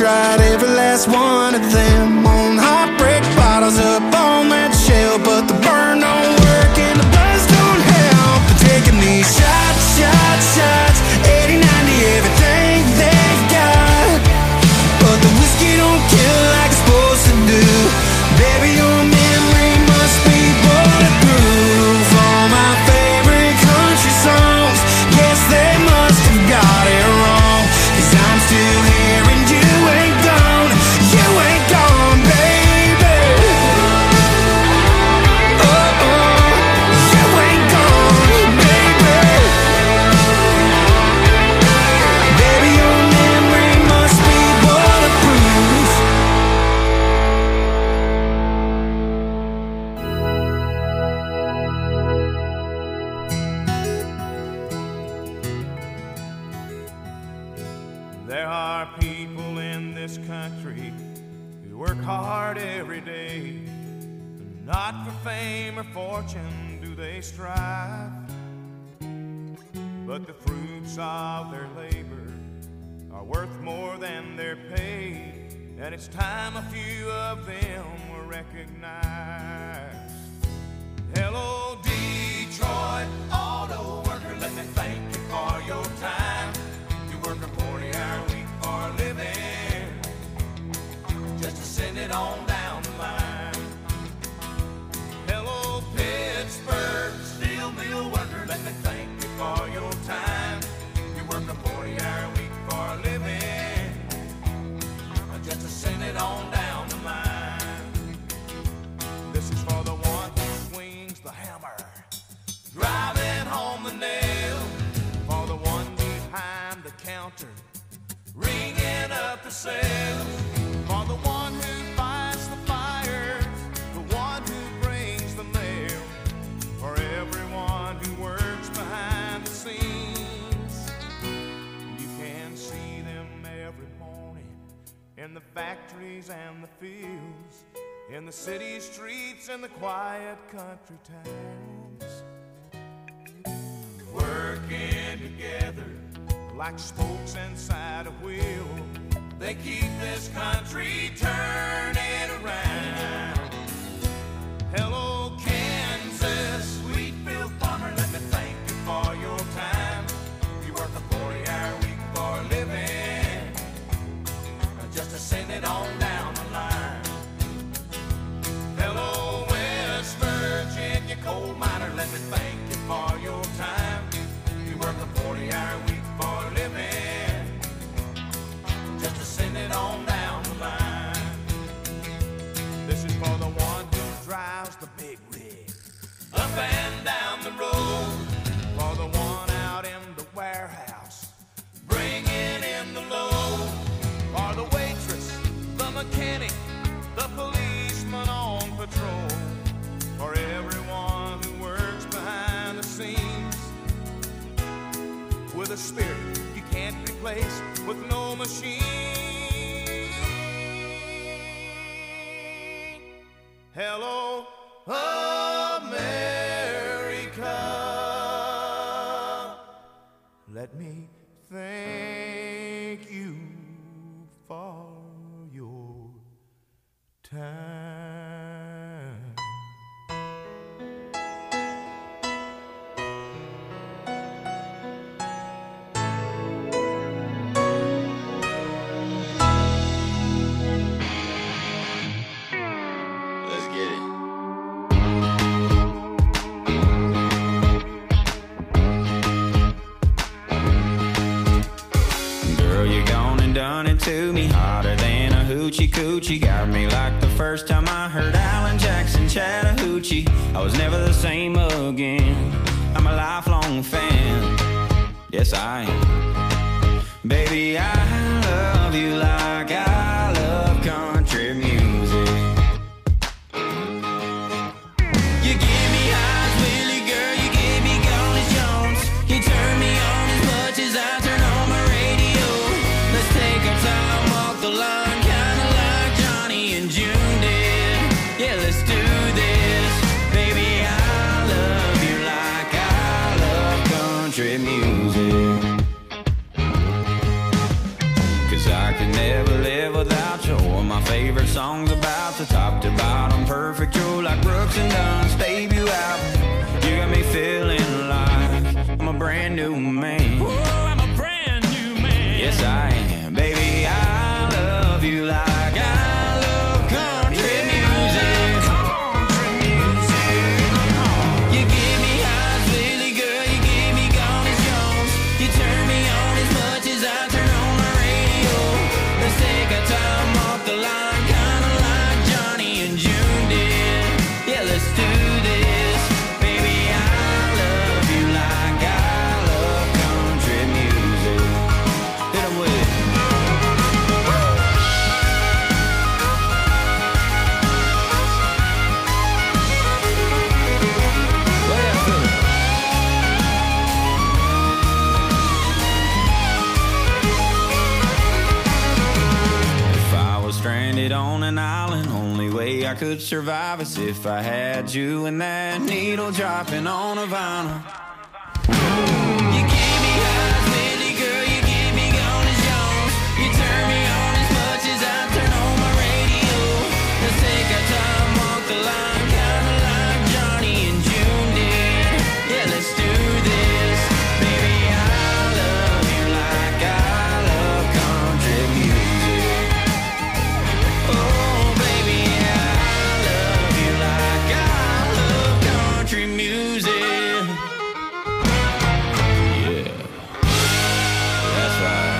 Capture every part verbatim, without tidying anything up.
tried every last one of them. On heartbreak bottles up on that shelf, but the burn don't work and the buzz don't help. They're taking these shots, shots, shots, eighty, ninety, everything they've got, but the whiskey don't kill like it's supposed to do. Baby, your memory must be bulletproof. All my favorite country songs, guess they must have got it wrong, 'cause I'm still here and you ain't gone. You ain't gone, baby. Oh, oh, you ain't gone, baby. Baby, your memory must be bulletproof. There are people in this country who work hard every day. Not for fame or fortune do they strive, but the fruits of their labor are worth more than their pay, and it's time a few of them were recognized. Hello, Detroit auto worker, let me thank you for your time. You work a forty-hour week for a living, just to send it on down the line. Hello, Pittsburgh steel mill worker, let me thank you for your time. You work a forty-hour week for a living, just to send it on down the line. This is for the one who swings the hammer, driving home the nail. For the one behind the counter, ringing up the sales. For the one who fights the fires, the one who brings the mail. For everyone who works behind the scenes, you can see them every morning in the factories and the fields, in the city streets and the quiet country towns, working together like spokes inside a wheel. They keep this country turning around. Hello, Kansas, Wheatfield farmer, let me thank you for your time. You work a forty-hour week for a living, just to send it on down the line. Hello, West Virginia coal miner, let me thank you for your time. You work a forty-hour week for a living, just to send it on down the line. This is for the one who drives the big rig up and down the road. For the one out in the warehouse, bringing in the load. For the waitress, the mechanic, the policeman on patrol. For everyone who works behind the scenes, with a spirit you can't replace with no machine. Hello, America. Let me thank you for your time. Let's get it. Girl, you gone and done it to me, hotter than a hoochie coochie. Got me like the first time I heard Alan Jackson Chattahoochee. I was never the same again. I'm a lifelong fan. Yes, I am. Baby, I love you like I love country music. You give me highs, Willie, girl, you gave me Golly Jones. You turn me on as much as I turn on my radio. Let's take our time, walk the line, kinda like Johnny and June did. Yeah, let's do this. Baby, I love you like I love country music. 'Cause I could never live songs about the top to bottom, perfect. You're like Brooks and Dunn's debut album. You got me feeling like I'm a brand new man. Ooh, I'm a brand new man. Yes, I am, baby. I love you like I love country music. Country music. You give me highs, Lily girl. You give me gone as Jones. You turn me on as much as I turn on my radio. Let's take our time off the line, kinda like Johnny and June did. Yeah, let's do this, baby. I love you like I love country music. Hit 'em with it. Play that for me. If I was stranded on an island, only way I could survive is if I had you and that needle dropping on a vinyl. You gave me highs, Lily girl. You give me gone as Jones. You turn me on as much as I turn on my radio. Let's take our time off the line, kinda like Johnny and June did. Yeah, let's do this, baby. I love you like I love country music. Oh, baby, I love you like I love country music. Yeah, that's right.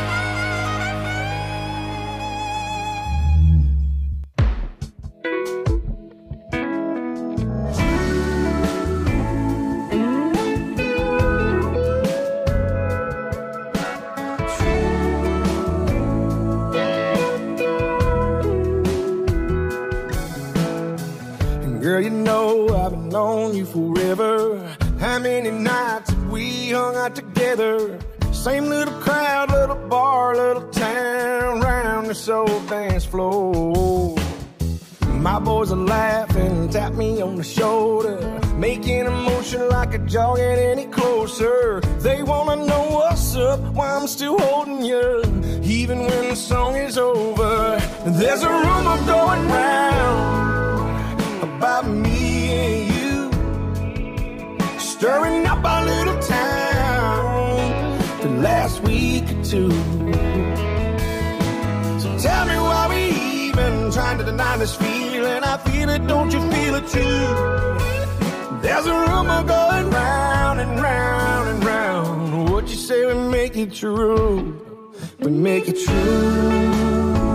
And girl, you know I've been known you forever. How many nights have we hung out together? Same little crowd, little bar, little town, round this old dance floor. My boys are laughing, tap me on the shoulder, making a motion like a jogging any closer. They wanna know what's up, why I'm still holding you, even when the song is over. There's a rumor going round about me and you, stirring up our little town the last week or two. So tell me why we even trying to deny this feeling. I feel it, don't you feel it too? There's a rumor going round and round and round. What you say we make it true, we make it true.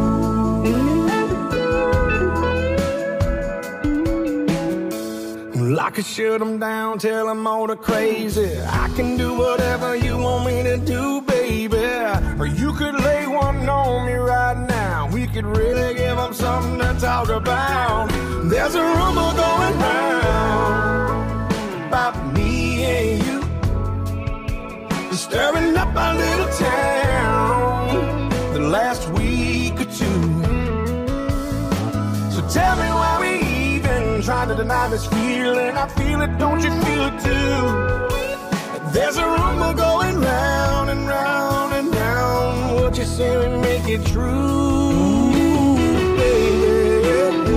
I could shut them down, tell them all the crazy. I can do whatever you want me to do, baby. Or you could lay one on me right now. We could really give them something to talk about. There's a rumor going round about me and you, stirring up our little town the last week or two. So tell me why we trying to deny this feeling. I feel it, don't you feel it too? There's a rumor going round and round and round. What you say we make it true, baby.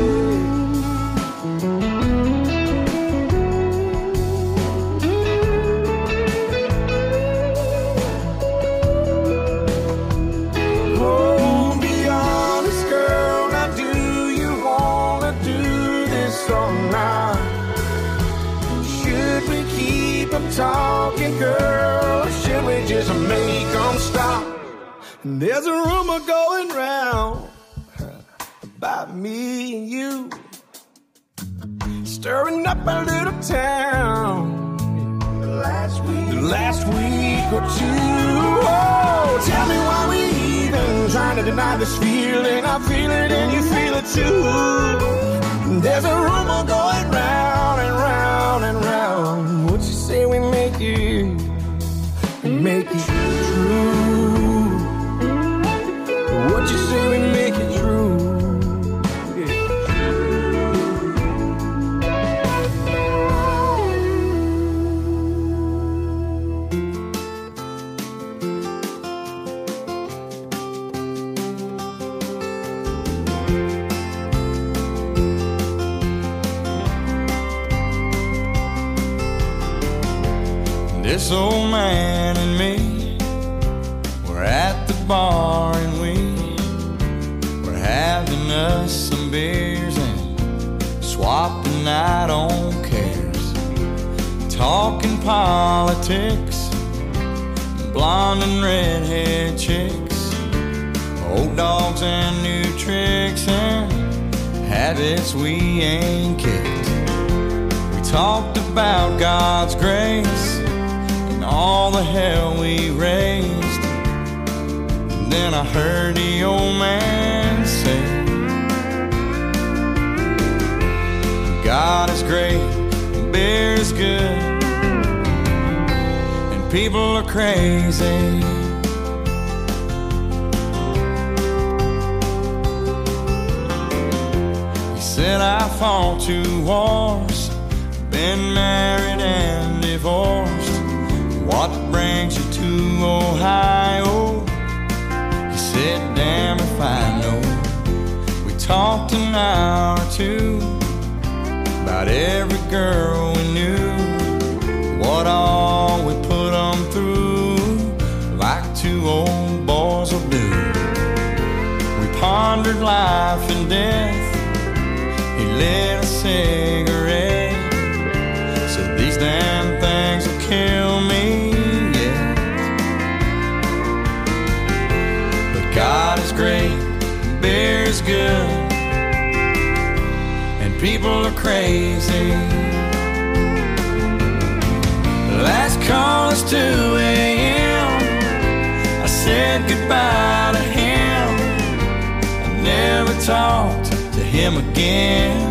Oh, be honest, girl. Now do you wanna do song now? Should we keep them talking, girl, or should we just make them stop? There's a rumor going round about me and you, stirring up our little town the last week, the last week or two. Oh, tell me why we even trying to deny this feeling. I feel it and you feel it too. There's a rumor going round and round and round. What you say we make it, we make it true. What you say we make it true. This old man and me were at the bar and we were having us some beers and swapping out on cares, talking politics, blonde and redhead chicks, old dogs and new tricks and habits we ain't kicked. We talked about God's grace and all the hell we raised. And then I heard the old man say, God is great, beer is good, and people are crazy. He said I fought two wars, been married and divorced. What brings you to Ohio? He said, damn if I know. We talked an hour or two about every girl we knew, what all we put them through, like two old boys will do. We pondered life and death. He lit a cigarette, said these damn things will kill me, yeah. But God is great, beer is good, and people are crazy. Last call is two a.m. I said goodbye to him. I never talked to him again.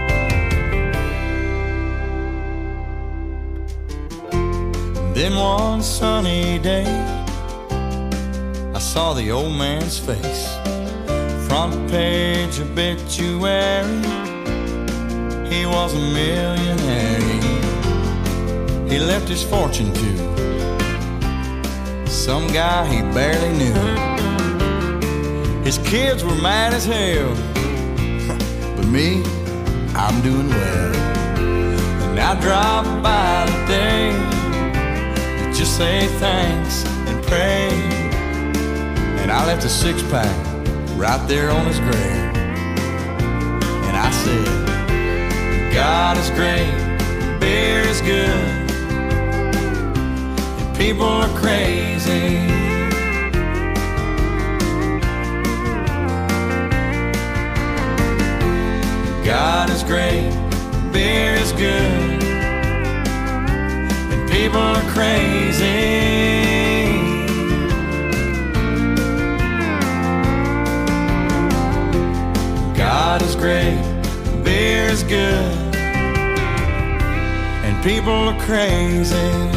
Then one sunny day I saw the old man's face, front page obituary. He was a millionaire. He left his fortune to some guy he barely knew. His kids were mad as hell, but me, I'm doing well. And I dropped by today to just say thanks and pray. And I left a six-pack right there on his grave. And I said, God is great, beer is good, people are crazy. God is great, beer is good, and people are crazy. God is great, beer is good, and people are crazy.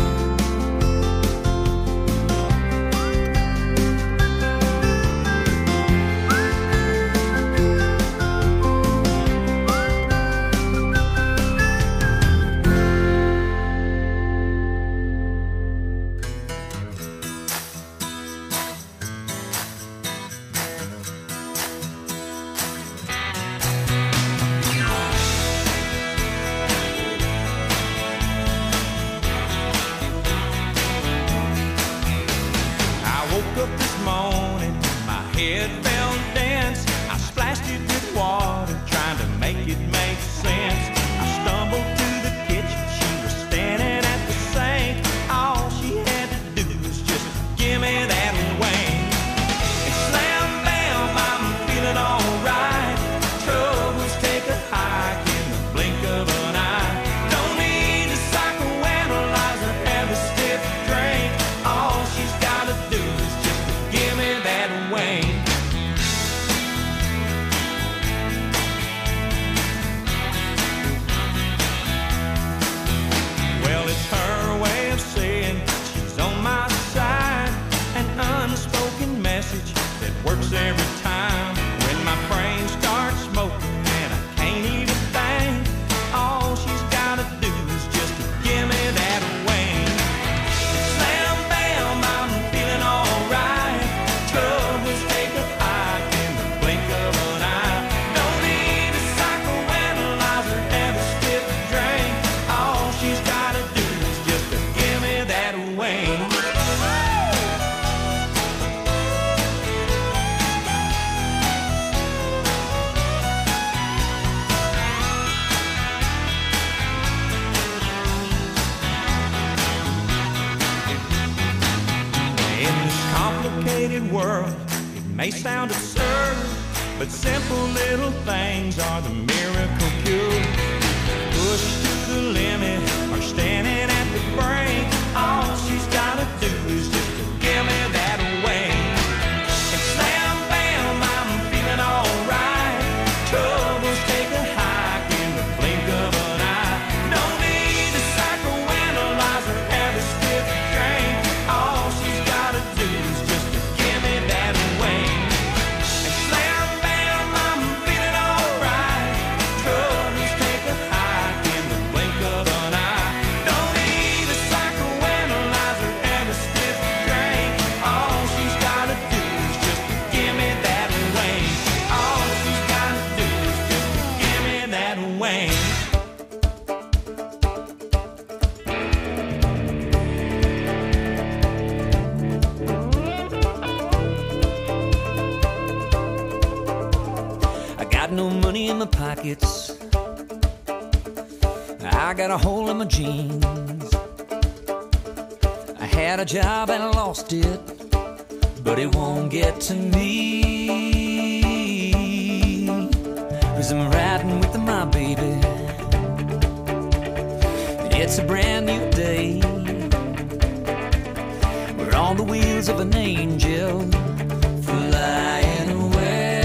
complicated world. It may sound absurd, but simple little things are the miracle cure. Pushed to the limit or standing at the brink, all she's gotta do is just to give me that wing. And slam, bam, I'm feeling alright. Troubles take a hike in the blink of an eye. No need to psychoanalyze or have a stiff drink. All she's gotta do is just to give me that wing. And slam, bam, I'm feeling alright. Troubles take a hike in the blink of an eye. No need to psychoanalyze or have a stiff drink. All she's gotta do is just to give me that wing. All she's gotta do is just to give me that wing. I got no money in my pockets. I got a hole in my jeans. I had a job and I lost it, but it won't get to me. 'Cause I'm riding with my baby. It's a brand new day. We're on the wheels of an angel flying away.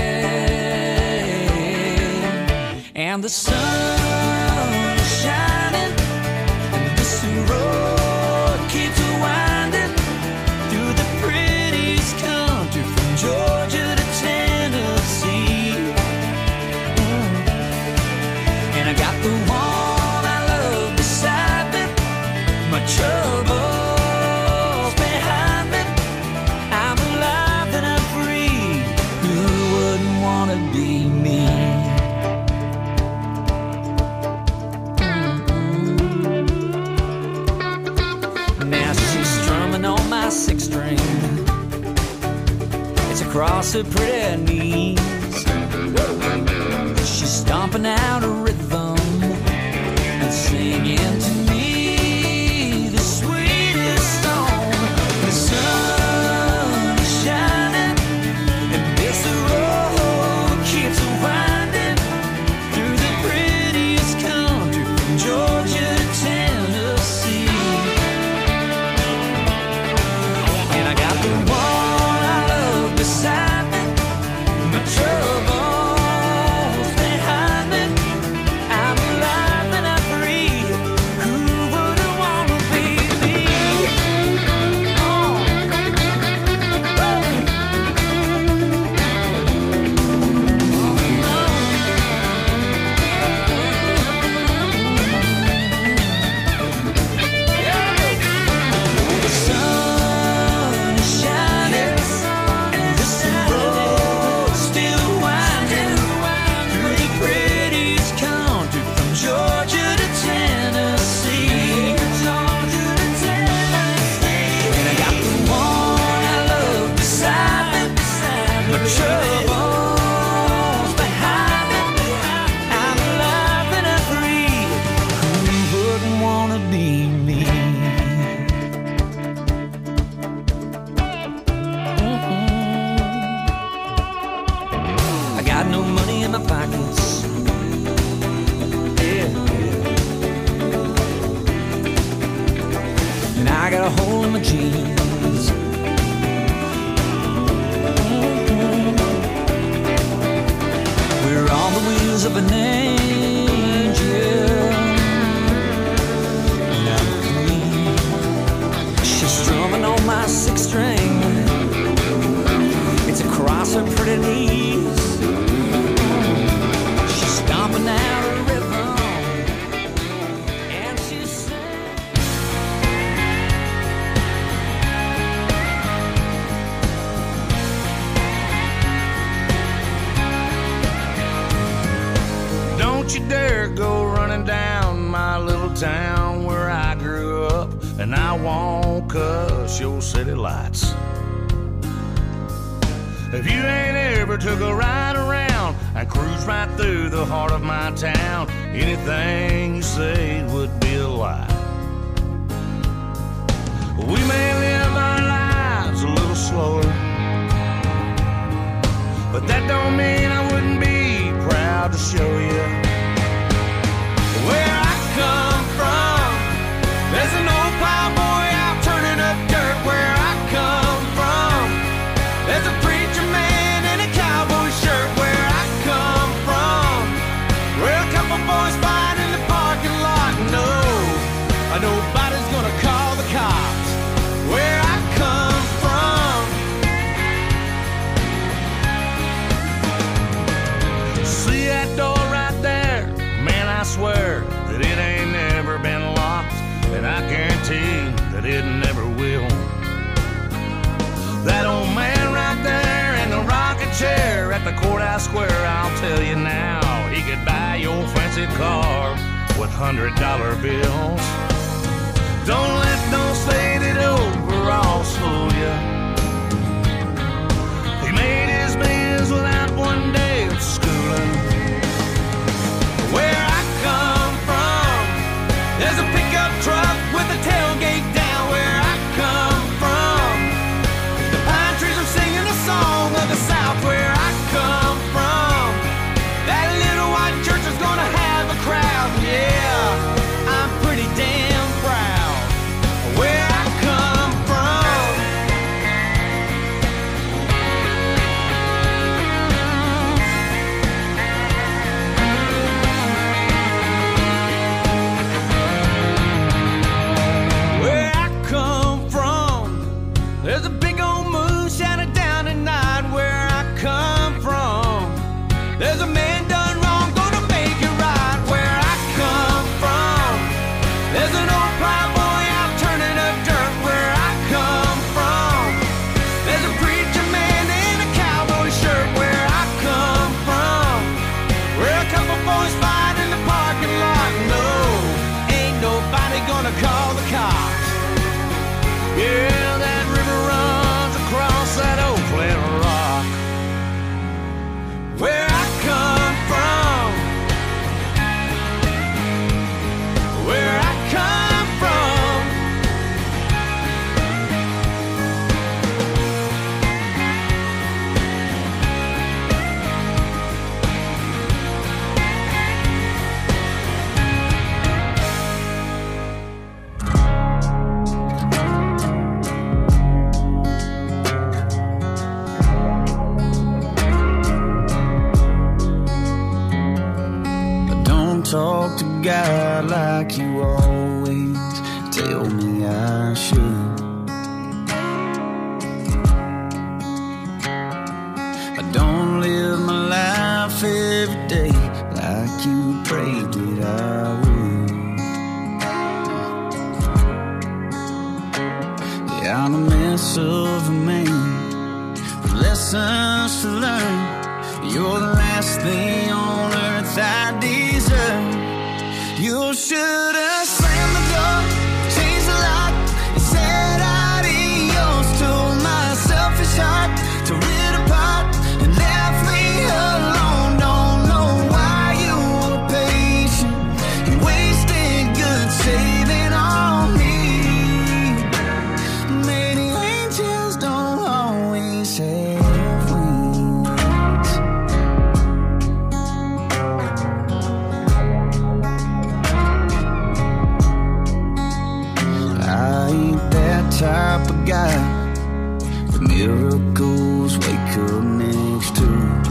And the sun is shining, and this road keeps winding through the prettiest country from Georgia to Tennessee. Mm. And I got the one I love beside me, my troubles behind me. I'm alive and I'm free. Who wouldn't wanna be me? Now she's strumming on my six string. It's across her pretty knees. She's stomping out a rhythm and singing to me the sweetest song. The sun is shining, and this road keeps winding through the prettiest country from Georgia to Tennessee. And I got the one I love beside me, my troubles behind me. I'm alive and I'm free. Who wouldn't wanna be me? Oh. The sun is shining, and this road's still winding through the prettiest country from Georgia to Tennessee. And I got the one I love beside me, my troubles behind me. I'm alive and I'm free. Who wouldn't wanna be me? I got no money in my pockets. Yeah. And I got a hole in my jeans. We're on the wheels of an angel. And I'm free. She's strumming on my six string. It's across her pretty knees. She's stomping out a rhythm, and she's saying, Don't you dare go running down my little town where I grew up, and I won't cuss your city lights. If you ain't ever took a ride around and cruise right through the heart of my town, anything you say would be a lie. We may live our lives a little slower, but that don't mean I wouldn't be proud to show you where I come from. There's an old plowboy out turning up dirt where I come from. There's a preacher man in a cowboy shirt where I come from. Where a couple boys fight in the parking lot. No, nobody's gonna call the cops where I come from. See that door right there? Man, I swear that it ain't never been locked, and I guarantee that it never will. That old man right there in the rocking chair at the courthouse square, I'll tell you now, he could buy your fancy car with hundred dollar bills. Don't let those faded overalls fool you. He made his millions without one day of schooling. Where I come from, there's a pickup truck with a tailgate down where I come from. The pine trees are singing a song of the South where I come from. That little white church is gonna have a crowd, yeah, I'm pretty damn proud where I come from. Where I come from, there's a big old moon shining down at night where I come from. There's a man done wrong, gonna make it right where I come from. There's an old plowboy out turning up dirt where I come from. There's a preacher man in a cowboy shirt where I come from. Where a couple boys fight in the parking lot. No, ain't nobody gonna call the cops. Yeah, that river runs across that old flat rock. Where I come from, where I come from. Don't talk to God like you always tell me I should. I don't live my life every day like you prayed that I would. Yeah, I'm a mess of a man with lessons to learn. You're the last thing on earth I deserve. You should have slammed the door, changed the lock, and said adios to my selfish heart. Tore it apart and left me alone. Don't know why you were patient. You wasted good saving on me. Maybe angels don't always have wings. I ain't that type of guy that miracles wake up next to.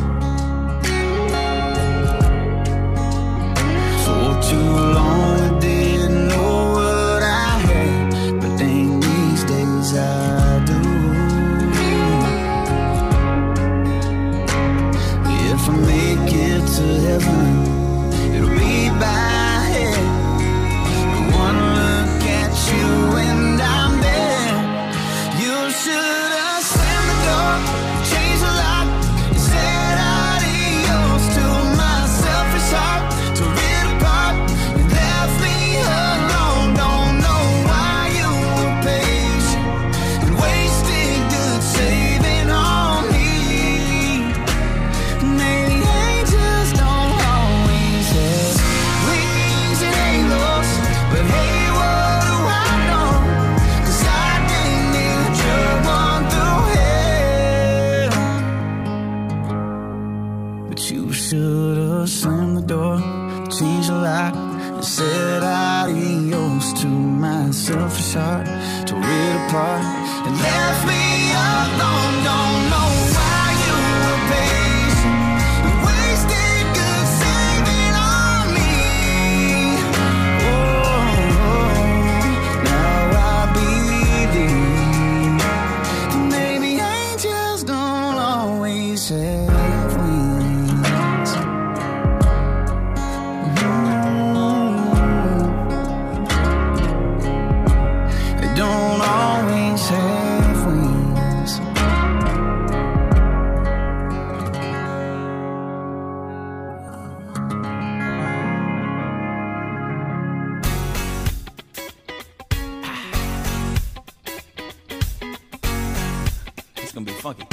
For too long I didn't know what I had, but dang, these days I do. If I make it to heaven, it'll be by head. One look at you and I'm there. You should have slammed the door, said adios to my selfish heart, tore it apart, and left me alone. Don't know why you were patient and wasted good saving on me. Oh, oh, now I believe that maybe angels don't always have wings. They don't always have wings. It's gonna be funky.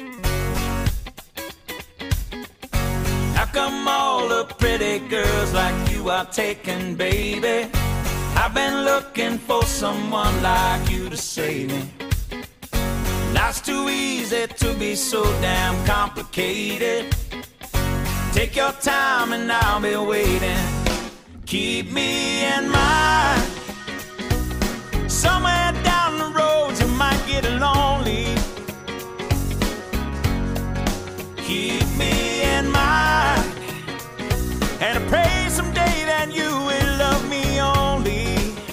How come all the pretty girls like you are taken, baby? I've been looking for someone like you to save me. Life's too easy to be so damn complicated. Take your time and I'll be waiting. Keep me in mind. Somewhere down the road you might get lonely. Keep me in mind. And I pray someday that you will love me only.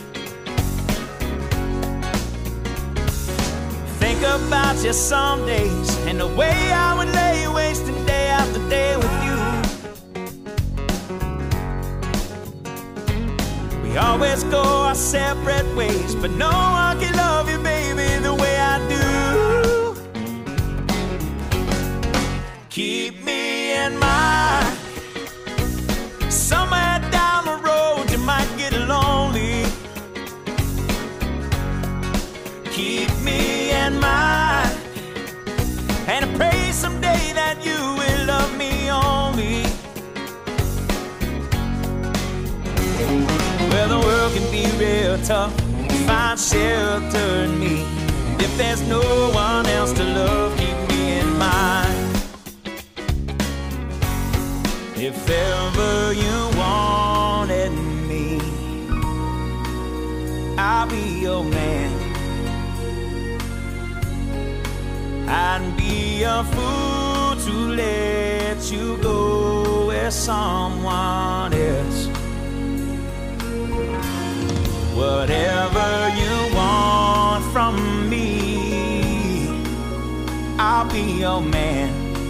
Think about you some days and the way I would lay wasting day after day with you. We always go our separate ways, but no one can love you, baby, the way I do. Keep me in mind. Somewhere down the road you might get lonely. Keep me in mind. And I pray someday that you will love me only. Well, the world can be real tough. Find shelter in me. If there's no one else to love, keep me in mind. If ever you wanted me, I'll be your man. I'd be a fool to let you go with someone else. Whatever you want from me, I'll be your man.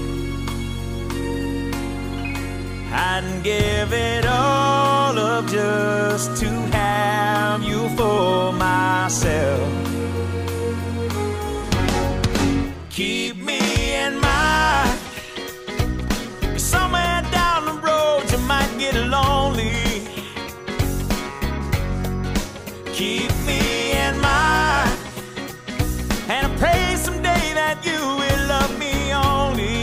I'd give it all up just to have you for myself. Keep me in mind. Somewhere down the road you might get lonely. Keep me in mind. And I pray someday that you will love me only.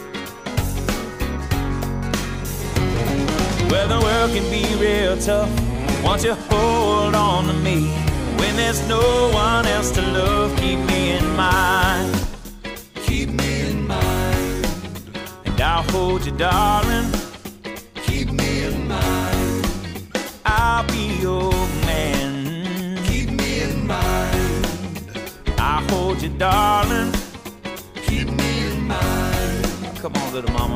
Well, the world can be real tough. Won't you hold on to me? When there's no one else to love, keep me in mind. Keep me in mind. And I'll hold you, darling. Keep me in mind. I'll be your man. Keep me in mind. I'll hold you, darling. Keep me in mind. Come on, little mama.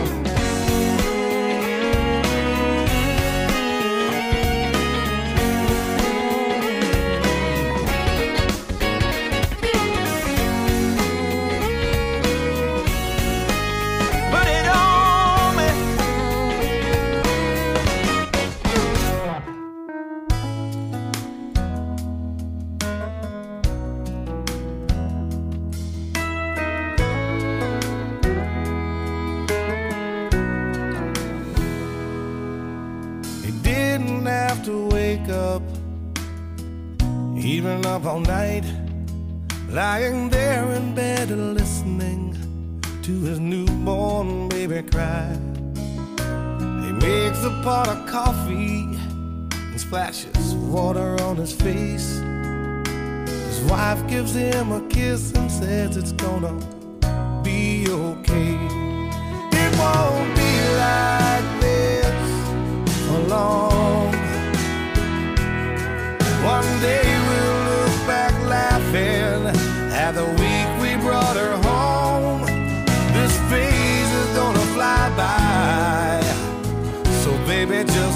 Even up all night, lying there in bed listening to his newborn baby cry. He makes a pot of coffee and splashes water on his face. His wife gives him a kiss and says it's gonna be okay. It won't be like this for long.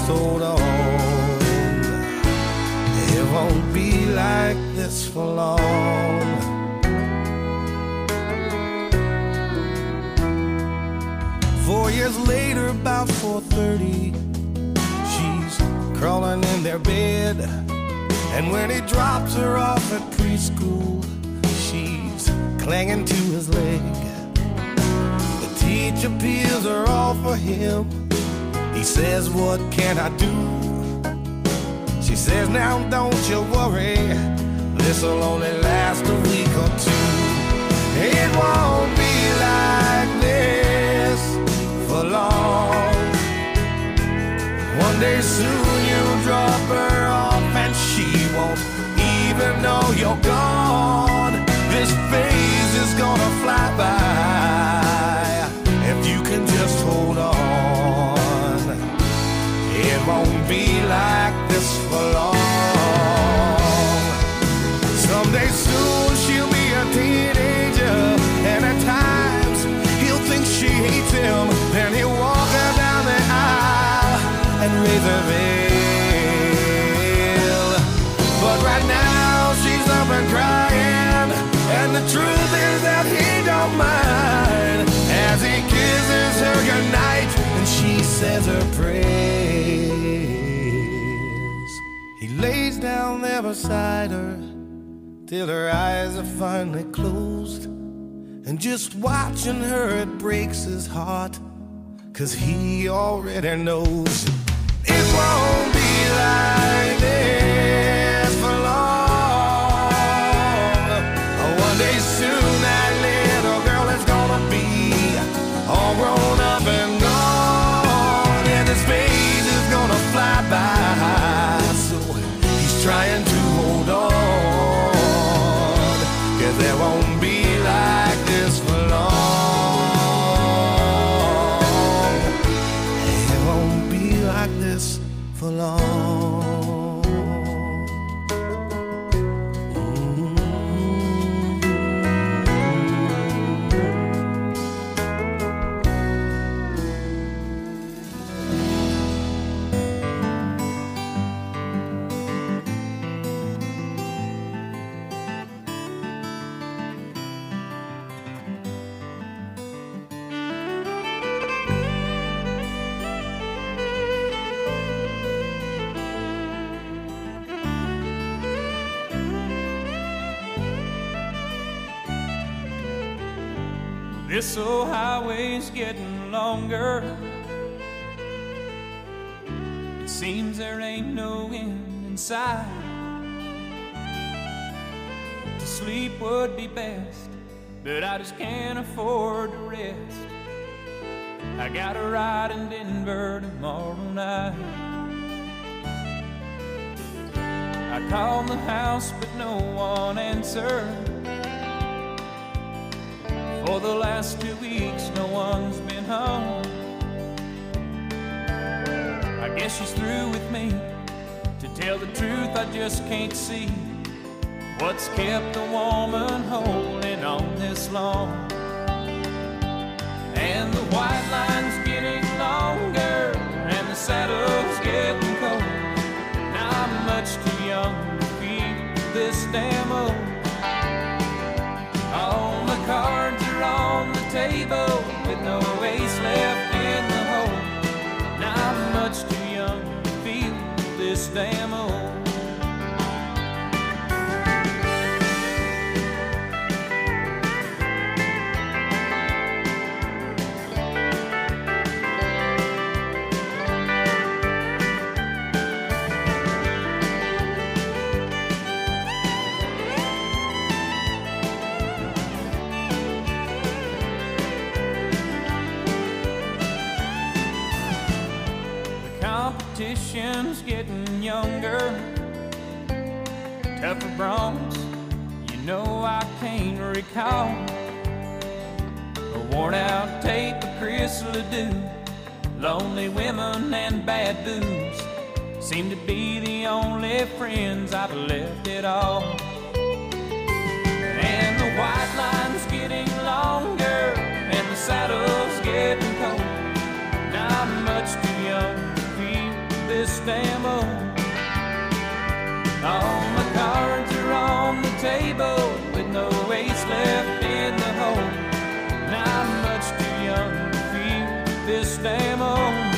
hold on. It won't be like this for long. Four years later, about four thirty, she's crawling in their bed. And when he drops her off at preschool, she's clinging to his leg. The teacher peels her off for him. He says, what can I do? She says, now don't you worry, this'll only last a week or two. It won't be like this for long. One day soon you'll drop her off and she won't even know you're gone. This phase is gonna fly by if you can just hold on. It won't be like this for long. Someday soon she'll be a teenager, and at times he'll think she hates him. Then he'll walk her down the aisle and raise her veil. But right now she's up and crying, and the truth is that he don't mind as he kisses her goodnight and she says her prayers. He lays down there beside her till her eyes are finally closed, and just watching her it breaks his heart, 'cause he already knows it won't be like this for long. One day soon that little girl is gonna be all grown up and gone, and his phase is gonna fly by. So he's trying to hold on, 'cause there won't be like this for long. It won't be like this for long. This old highway's getting longer. It seems there ain't no end in sight. To sleep would be best, but I just can't afford to rest. I got a ride in Denver tomorrow night. I called the house, but no one answered. For the last two weeks, no one's been home. I guess she's through with me. To tell the truth, I just can't see what's kept a woman holding on this long. And the white line's getting longer, and the saddle's getting cold. Now I'm much too young to feel this damn old. All the cards are on the table with no ace left in the hole. Now I'm much too young to feel this damn old. Competition's getting younger, tougher broncs, you know I can't recall. A worn out tape of Chris Ledoux, lonely women and bad booze seem to be the only friends I've left at all. And the white line's getting longer, and the saddle's getting cold. Now I'm much too young to feel this ammo. All my cards are on the table with no ace left in the hole. And I'm much too young to feel this ammo.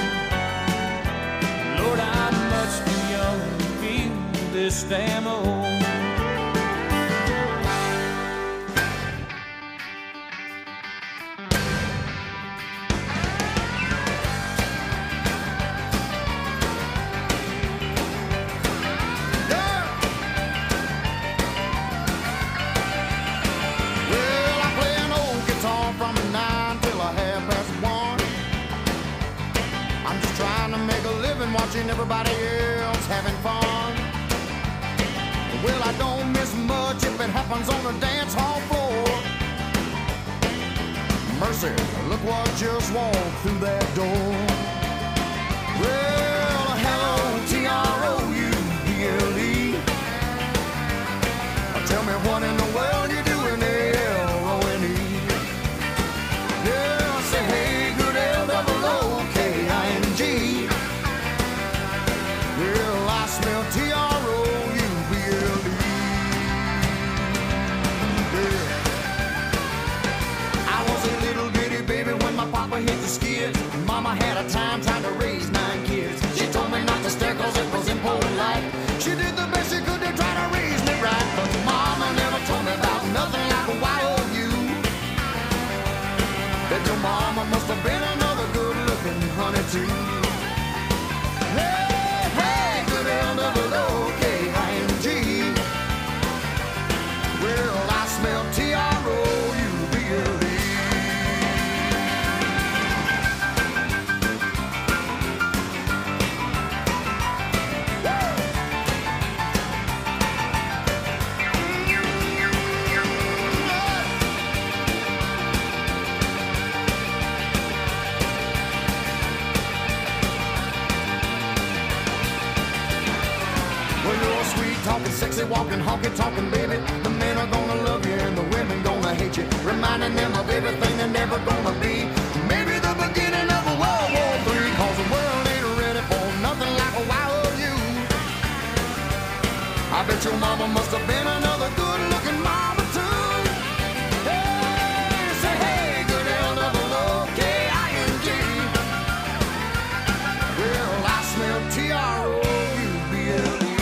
Lord, I'm much too young to feel this ammo. Watching everybody else having fun. Well, I don't miss much if it happens on the dance hall floor. Mercy, look what just walked through that door. Well, hello, T R O U B L E. Tell me what in the world you doing there, L O N E. Yeah, say hey, good L double O K I N G. Well, I smell T R O U B L E. Yeah. I was a little bitty baby when my papa hit the skids. Mama had a time trying to raise nine kids. She told me not to stare cause it was impolite. She did the best she could to try to raise me right. But mama never told me about nothing like a Y O U. That your mama must have been another good looking honey too. Hey! L double O K I N G. Well, I smell T R O U B L E. Talking sexy, walking, honky, talking, baby. The men are gonna love you and the women gonna hate you, reminding them of everything they're never gonna be. Maybe the beginning of a World War Three, cause the world ain't ready for nothing like a Y O U. I bet your mama must have been another good-looking mama too. Hey, say hey, good L double O K I N G. Well, I smell T R O U B L E.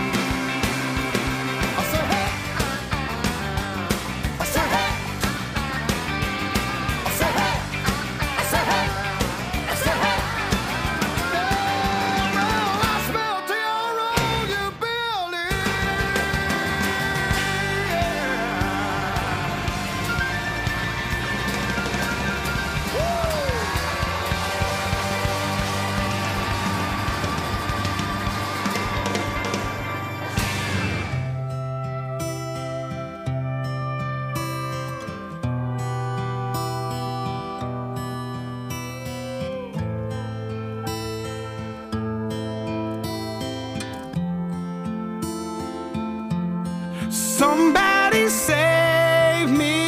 Somebody save me,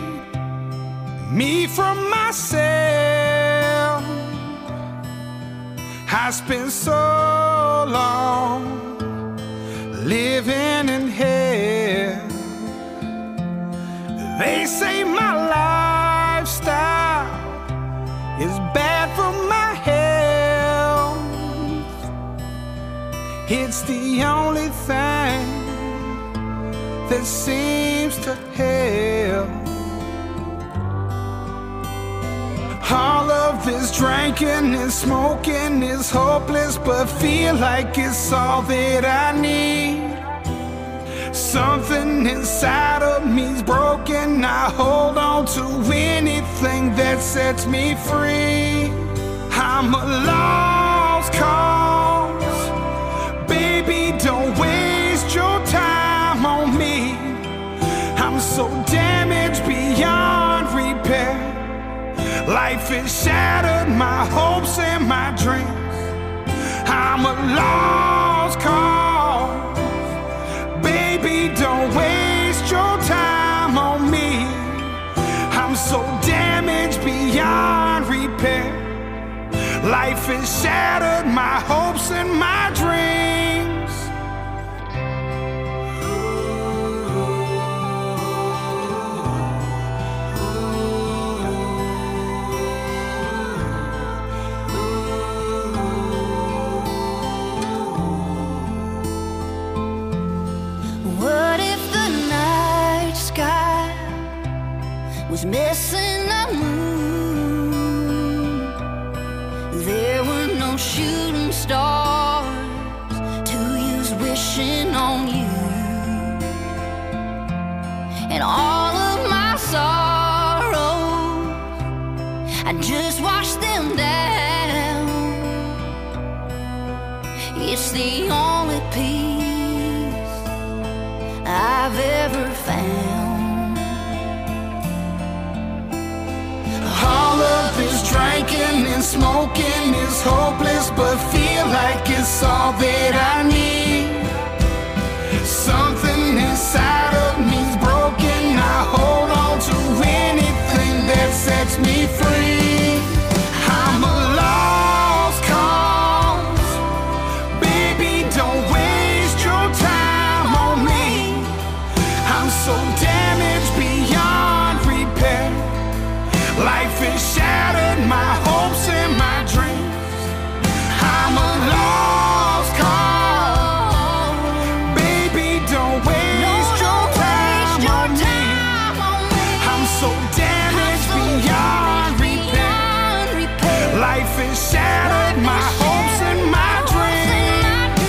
me from myself. I spent so long living in hell. They say my lifestyle is bad for my health. It's the only thing that seems to help. All of this drinking and smoking is hopeless, but feel like it's all that I need. Something inside of me's broken. I hold on to anything that sets me free. I'm a lost cause. Baby, don't waste your time on me. I'm so damaged beyond repair. Life has shattered my hopes and my dreams. I'm a lost cause. Baby, don't waste your time on me. I'm so damaged beyond repair. Life has shattered my hopes and my dreams. was missing a moon. There were no shooting stars to use wishing on you. And all of my sorrows, I just washed them down. It's the only peace I've ever found. All of this drinking and smoking is hopeless, but feel like it's all that I need. Something inside of me's broken. I hold on to anything that sets me free. I'm a lost cause. Baby, don't waste your time on me. I'm so damaged beyond repair. Life has shattered my hopes and my dreams. I'm a lost cause. Baby, don't waste your time on me. I'm so damaged beyond repair. Life has shattered my hopes and my dreams.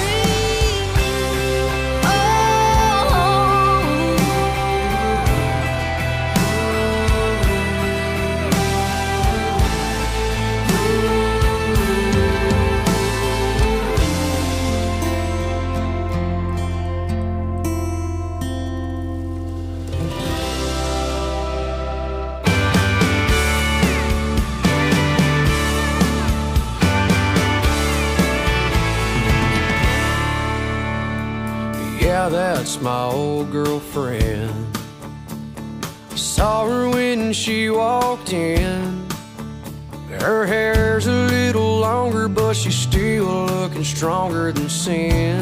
Yeah, that's my old girlfriend. Saw her when she walked in. Her hair's a little longer, but she's still looking stronger than sin.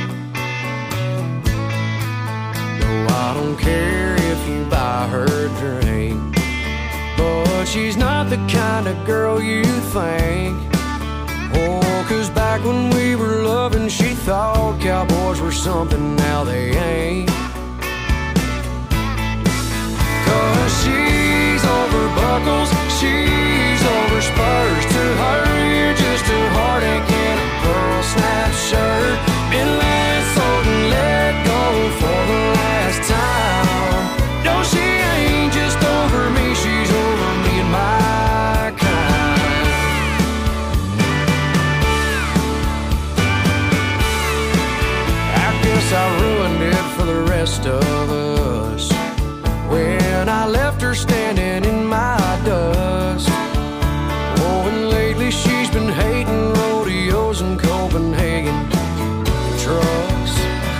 No, I don't care if you buy her a drink, but she's not the kind of girl you think. Oh, 'cause back when we were loving, she thought cowboys were something, now they ain't. 'Cause she's over buckles, she's over spurs. To her, you're just a heartache in a pearl snap shirt. Been lassoed and let go for the last time. No, she ain't just over me, she's over me and my kind. I guess I ruined it for the rest of us when I left her standing in my dust. Oh, and lately she's been hating rodeos in Copenhagen trucks.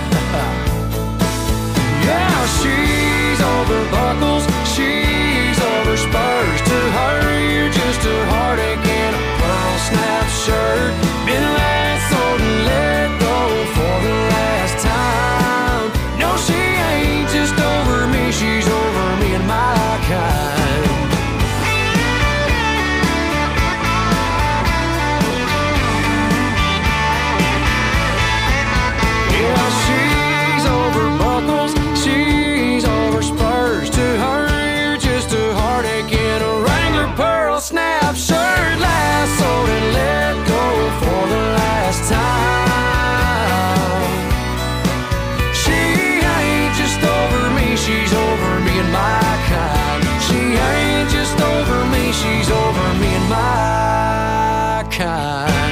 Yeah, she's over buckles, she's over spurs. To her, you're just a heartache in a pearl snap shirt. Been lassoed and let go for the last time. No, she ain't just over me, she's over me and my kind. Yeah, she's over buckles, she's over spurs. To her, you're just a heartache in a Wrangler pearl snap shirt. Lassoed and let go for the last time. She ain't just over me, she's over me and my kind. She ain't just over me, she's over me and my kind.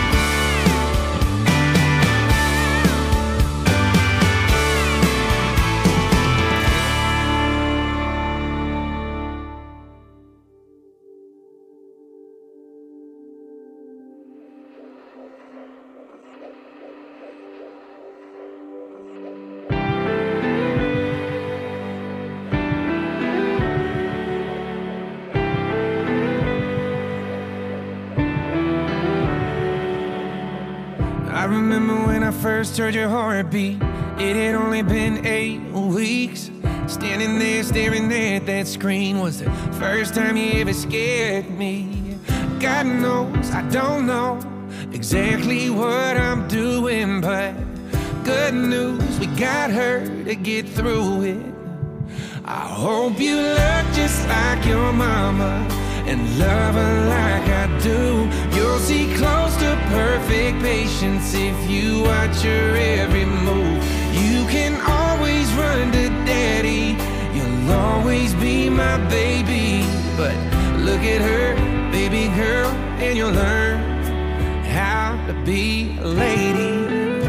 I remember when I first heard your heartbeat. It had only been eight weeks. Standing there staring at that screen was the first time you ever scared me. God knows I don't know exactly what I'm doing, but good news, we got her to get through it. I hope you look just like your mama and love her like I do. You'll see close to perfect patience if you watch her every move. You can always run to daddy, you'll always be my baby. But look at her, baby girl, and you'll learn how to be a lady.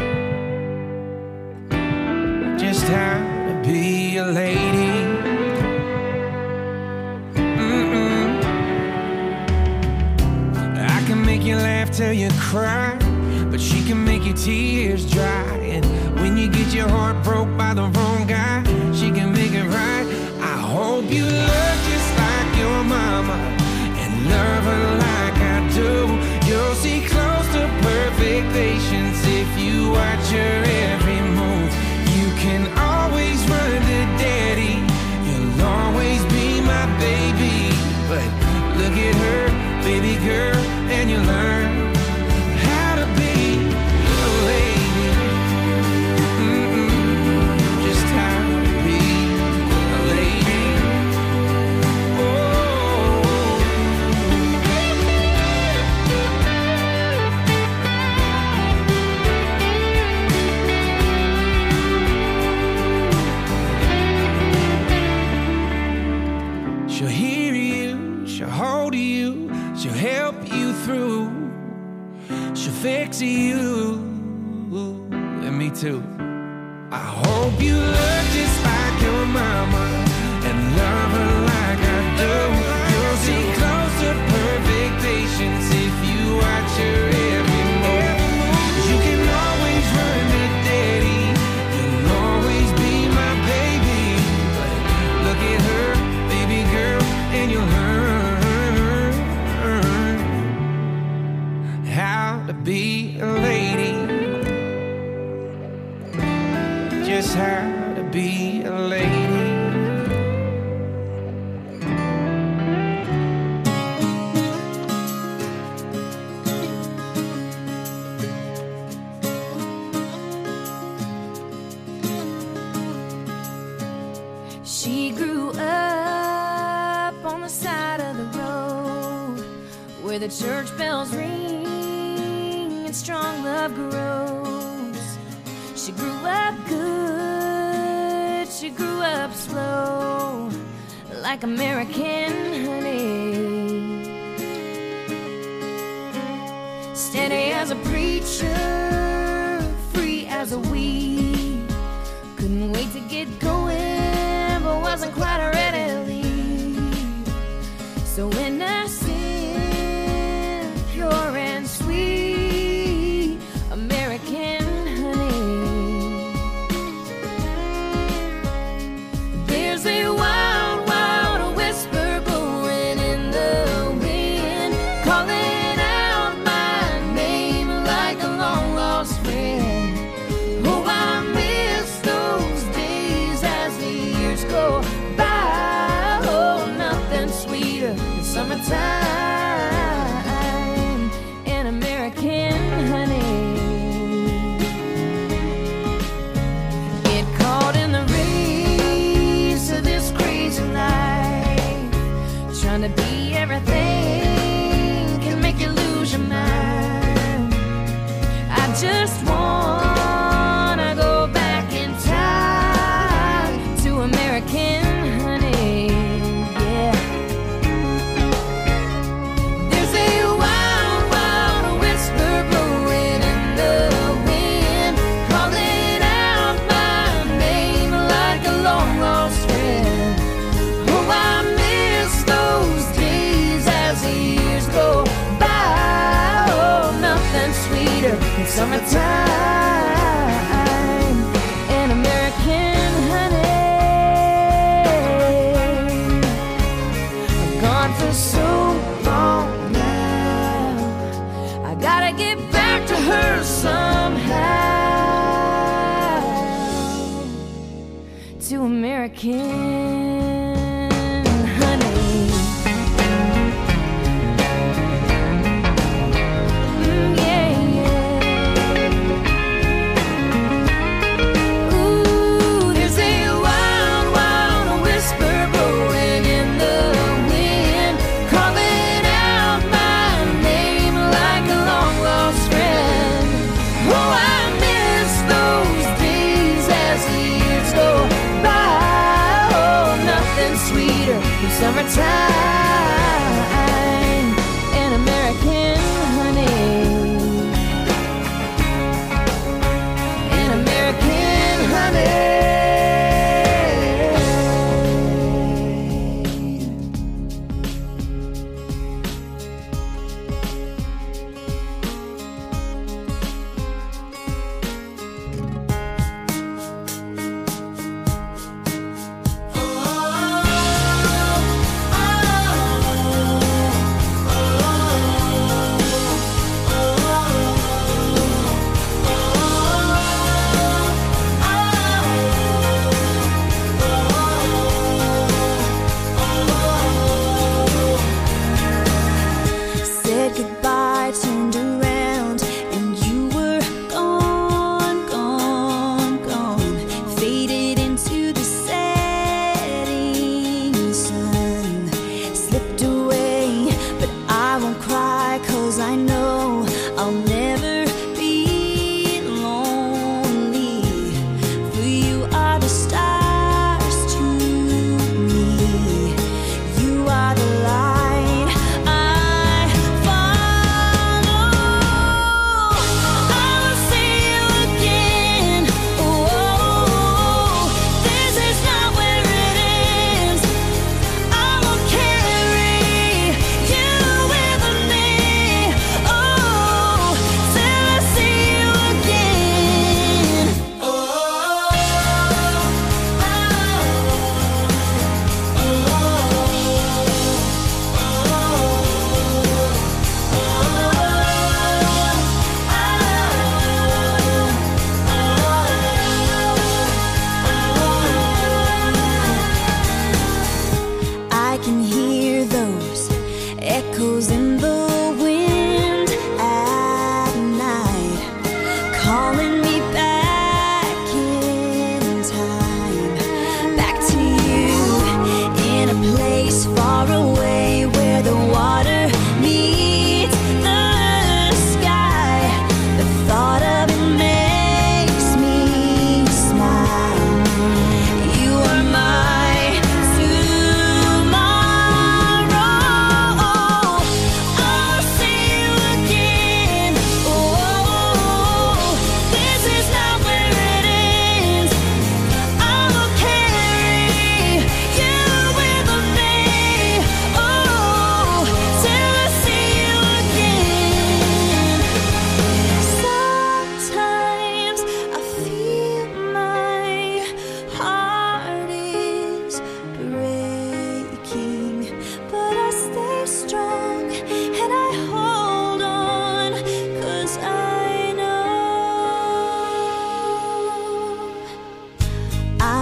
Just how to be a lady. Mm-mm. I can make you laugh till you cry, but she can make your tears dry. And when you get your heart broke by the wrong guy, she can make it right. I hope you look just like your mama and love her like I do. You'll see close to perfect patience if you watch her every move. You can always run to daddy, you'll always be my baby. But look at her, baby girl, and you learn how to be a lady. Mm-mm. Just how to be a lady. She'll hear you, she'll hold you, she'll help you through, she'll fix you, and me too. I hope you look just like your mama and love her like I do. You'll see close to perfect patience if you watch her every move. You can always run to daddy, you'll always be my baby. But look at her, baby girl, and you'll learn how to be a lady. Just how to be a lady. She grew up on the side of the road where the church bells ring and strong love grows. She grew up good, she grew up slow, like American honey. Steady as a preacher, free as a weed. Couldn't wait to get going, but wasn't quite ready to leave. So when I sing pure and sweet American honey, there's a wild, wild whisper blowing in the wind, calling out my name like a long lost friend. Oh, I miss those days as the years go by. Oh, nothing sweeter than summertime and American honey. Get caught in the race of this crazy life, trying to be everything can make you lose your mind. I just wanna go back in time to American honey, yeah. There's a wild, wild whisper blowing in the wind, calling out my name like a long lost friend. Oh, I miss those days as the years go by. Oh, nothing sweeter than summertime and American honey. I've gone for so long now, I gotta get back to her somehow, to American honey. Mm, yeah, yeah. Ooh, there's a wild, wild whisper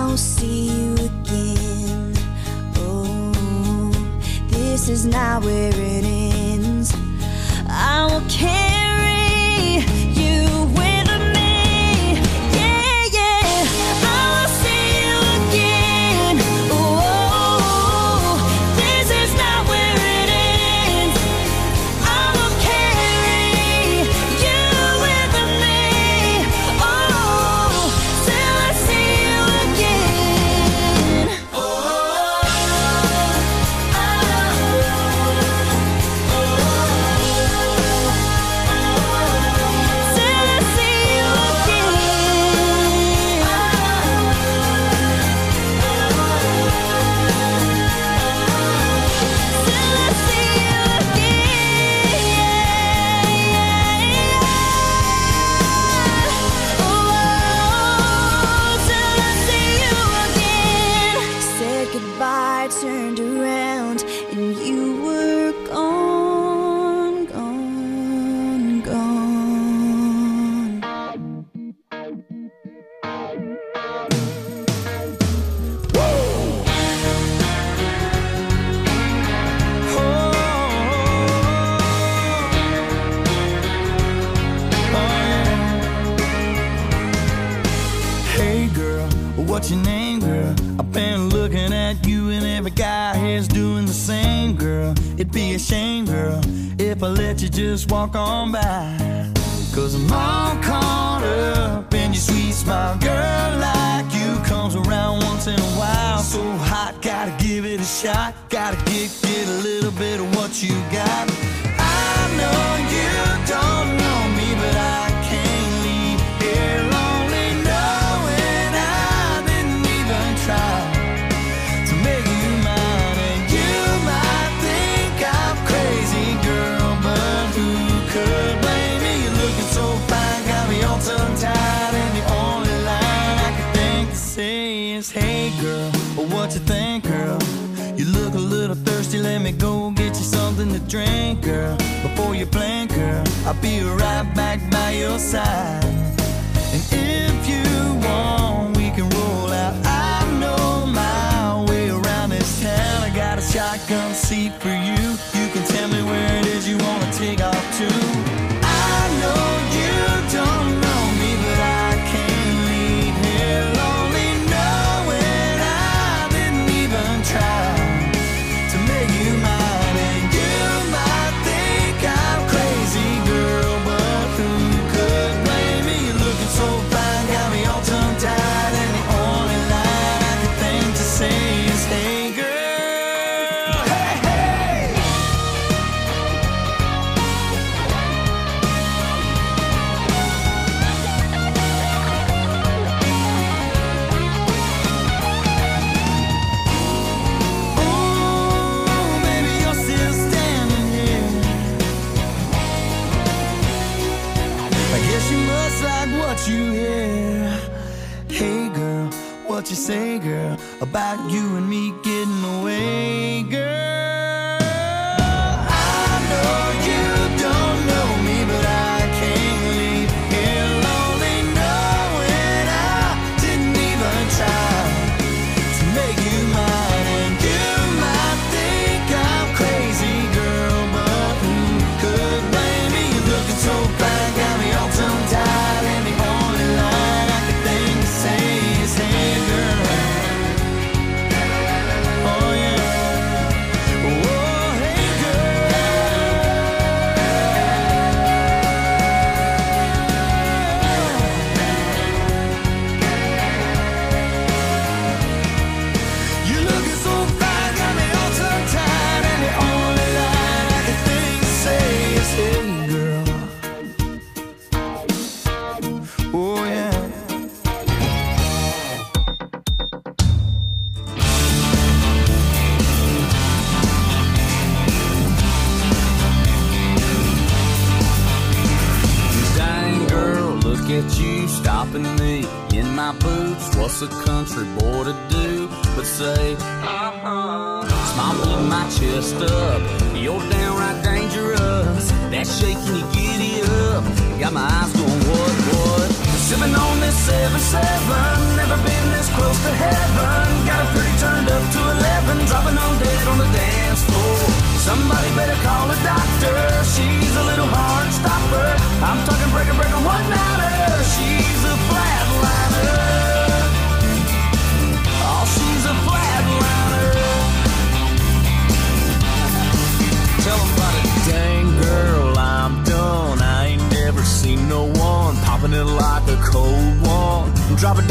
I'll see you again. Oh, this is not where it ends. I will carry you with me. Yeah, yeah. I will see you again. Oh, this is not where it ends. I will carry you with me. Oh, till I see you again. Oh, turned around and you were gone, gone, gone. Hey girl, what's your name, girl? I've been looking at you and every guy here's doing the same, girl. It'd be a shame, girl, if I let you just walk on by. Cause I'm all caught up in your sweet smile. Girl like you comes around once in a while. So hot, gotta give it a shot. Gotta get, get a little bit of what you got. I know you don't know me, but I can't leave here lonely knowing I didn't even try to make you mine. And you might think I'm crazy, girl, but who could blame me? You're looking so fine, got me all tongue-tied, and the only line I can think to say is, hey girl, what you think, girl? You look a little thirsty, let me go get you something to drink, girl. Before you blink, girl, I'll be right back by your side. And if you want, we can roll out. I know my way around this town. I got a shotgun seat for you. You can tell me where it is you wanna take off to. I know you don't know me, but I can't leave here lonely knowing I didn't even try to make you mine. And you might think I'm crazy, girl, but who could blame me? You're looking so fine, got me all tongue-tied, and the only line I can think to say is, hey girl, hey, hey. Ooh, baby, you're still standing here. I guess you must like what you hear. Hey girl, what you say, girl, about you and me getting away, girl? I know you don't know me, but I can't leave here lonely knowing I didn't even try to make you mine. And you might think I'm crazy, girl, but who could blame me? You're looking so fine, got me all tongue-tied, and the only line I can think to say is, hey girl. Oh yeah. Oh hey girl. You looking so fine, got me all tongue-tied, and the only line I can think to say is, hey girl. Oh yeah. Dang girl, look at you stopping me in my boots. What's a country boy to do but say, uh-huh? Smiling my chest up, you're downright dangerous. That shaking you giddy up, got my eyes going what, what? Sipping on this seven seven, never been this close to heaven.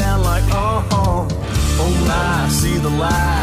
down like, oh, oh, oh my, see the light.